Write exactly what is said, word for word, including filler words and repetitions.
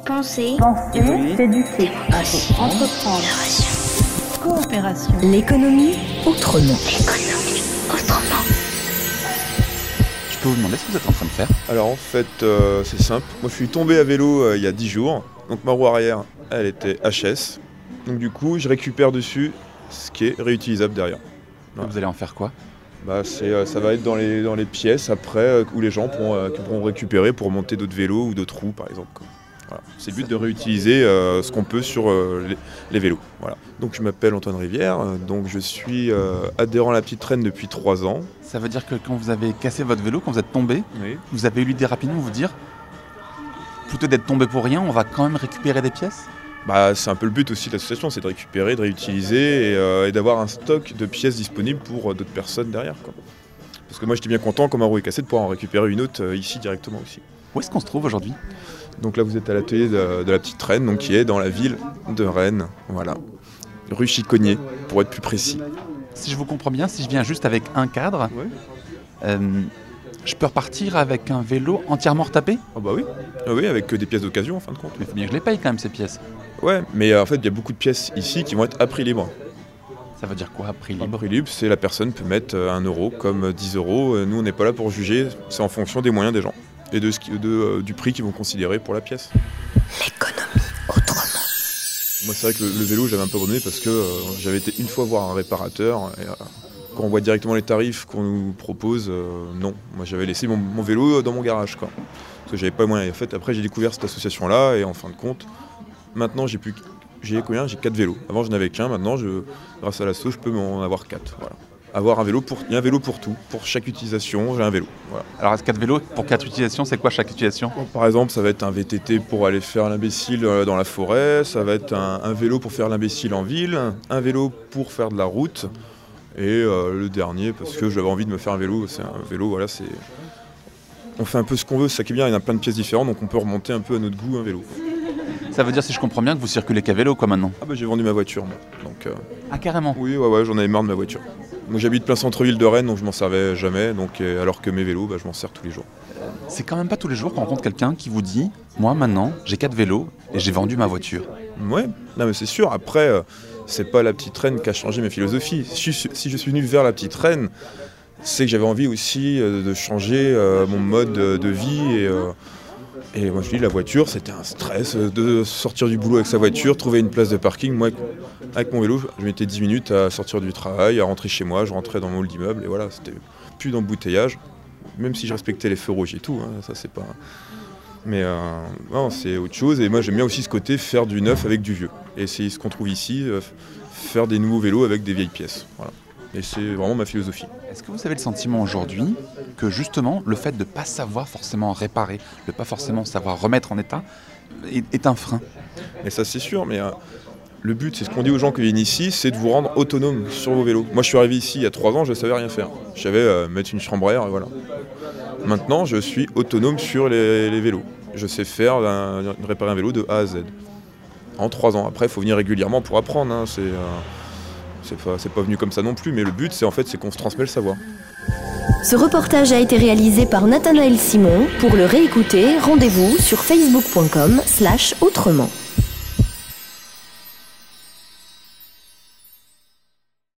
Penser, Penser, s'éduquer, entreprendre, entreprendre, coopération. L'économie autrement. L'économie autrement. Je peux vous demander ce que vous êtes en train de faire ? Alors en fait, euh, c'est simple. Moi, je suis tombé à vélo euh, il y a dix jours. Donc ma roue arrière, elle était H S. Donc du coup, je récupère dessus ce qui est réutilisable derrière. Voilà. Vous allez en faire quoi ? Bah, c'est, euh, ça va être dans les, dans les pièces après euh, où les gens pourront, euh, pourront récupérer pour monter d'autres vélos ou d'autres roues par exemple. Quoi. Voilà. C'est le but de réutiliser euh, ce qu'on peut sur euh, les, les vélos. Voilà. Donc je m'appelle Antoine Rivière, euh, donc je suis euh, adhérent à la petite traîne depuis trois ans. Ça veut dire que quand vous avez cassé votre vélo, quand vous êtes tombé, Oui. vous avez eu l'idée rapidement de vous dire plutôt d'être tombé pour rien, on va quand même récupérer des pièces ? Bah, c'est un peu le but aussi de l'association, c'est de récupérer, de réutiliser et, euh, et d'avoir un stock de pièces disponibles pour euh, d'autres personnes derrière. Quoi. Parce que moi j'étais bien content, quand ma roue est cassée, de pouvoir en récupérer une autre euh, ici directement aussi. Où est-ce qu'on se trouve aujourd'hui ? Donc là vous êtes à l'atelier de, de la petite Rennes, donc, qui est dans la ville de Rennes, voilà. Rue Chiconnier, pour être plus précis. Si je vous comprends bien, si je viens juste avec un cadre, Ouais. euh, je peux repartir avec un vélo entièrement retapé ? Ah bah oui, ah oui, avec que des pièces d'occasion en fin de compte. Mais il faut bien que je les paye quand même ces pièces. Ouais, mais euh, en fait il y a beaucoup de pièces ici qui vont être à prix libre. Ça veut dire quoi, à prix À libre ? prix libre, c'est la personne peut mettre euh, un euro comme dix euros. Euh, Nous on n'est pas là pour juger, c'est en fonction des moyens des gens et de ce qui, de, euh, du prix qu'ils vont considérer pour la pièce. L'économie autrement. Moi c'est vrai que le, le vélo j'avais un peu abandonné parce que euh, j'avais été une fois voir un réparateur et euh, quand on voit directement les tarifs qu'on nous propose, euh, non. Moi j'avais laissé mon, mon vélo dans mon garage quoi. Parce que j'avais pas les moyens. Et en fait après j'ai découvert cette association là et en fin de compte, maintenant j'ai plus j'ai combien J'ai quatre vélos. Avant je n'avais qu'un, maintenant je, grâce à l'asso je peux en avoir quatre. Voilà. Avoir un vélo pour. Il y a un vélo pour tout. Pour chaque utilisation, j'ai un vélo. Voilà. Alors, quatre vélos, pour quatre utilisations, c'est quoi chaque utilisation ? Bon, par exemple, ça va être un V T T pour aller faire l'imbécile dans la forêt, ça va être un, un vélo pour faire l'imbécile en ville, un vélo pour faire de la route, et euh, le dernier, parce que j'avais envie de me faire un vélo, c'est un vélo, voilà, c'est... On fait un peu ce qu'on veut, c'est ça qui est bien, il y en a plein de pièces différentes, donc on peut remonter un peu à notre goût un vélo. Ça veut dire, si je comprends bien, que vous circulez qu'à vélo, quoi, maintenant ? Ah bah j'ai vendu ma voiture, moi. Donc, euh, Ah, carrément ? oui, ouais, ouais, j'en avais marre de ma voiture. Donc j'habite plein centre-ville de Rennes, donc je m'en servais jamais, donc, euh, alors que mes vélos, bah, je m'en sers tous les jours. C'est quand même pas tous les jours qu'on rencontre quelqu'un qui vous dit « Moi, maintenant, j'ai quatre vélos et j'ai vendu ma voiture. » Ouais, non mais c'est sûr, après, euh, c'est pas la petite reine qui a changé ma philosophie. Si je, si je suis venu vers la petite reine, c'est que j'avais envie aussi euh, de changer euh, mon mode de, de vie et... Euh, Et moi je dis la voiture c'était un stress de sortir du boulot avec sa voiture, trouver une place de parking. Moi avec mon vélo je mettais dix minutes à sortir du travail, à rentrer chez moi, je rentrais dans mon hall d'immeuble et voilà, c'était plus d'embouteillage. Même si je respectais les feux rouges et tout, hein, ça c'est pas... Mais euh, non, c'est autre chose et moi j'aime bien aussi ce côté faire du neuf avec du vieux. Et c'est ce qu'on trouve ici, euh, faire des nouveaux vélos avec des vieilles pièces. Voilà. Et c'est vraiment ma philosophie. Est-ce que vous avez le sentiment aujourd'hui que justement le fait de ne pas savoir forcément réparer, de ne pas forcément savoir remettre en état, est, est un frein ? Et ça c'est sûr, mais euh, le but, c'est ce qu'on dit aux gens qui viennent ici, c'est de vous rendre autonome sur vos vélos. Moi je suis arrivé ici il y a trois ans, je ne savais rien faire. Je savais euh, mettre une chambre à air et voilà. Maintenant je suis autonome sur les, les vélos. Je sais faire, un, réparer un vélo de A à Z. En trois ans. Après il faut venir régulièrement pour apprendre. Hein. C'est, euh, c'est, pas, c'est pas venu comme ça non plus, mais le but c'est en fait c'est qu'on se transmet le savoir. Ce reportage a été réalisé par Nathanaël Simon. Pour le réécouter, rendez-vous sur facebook point com slash autrement.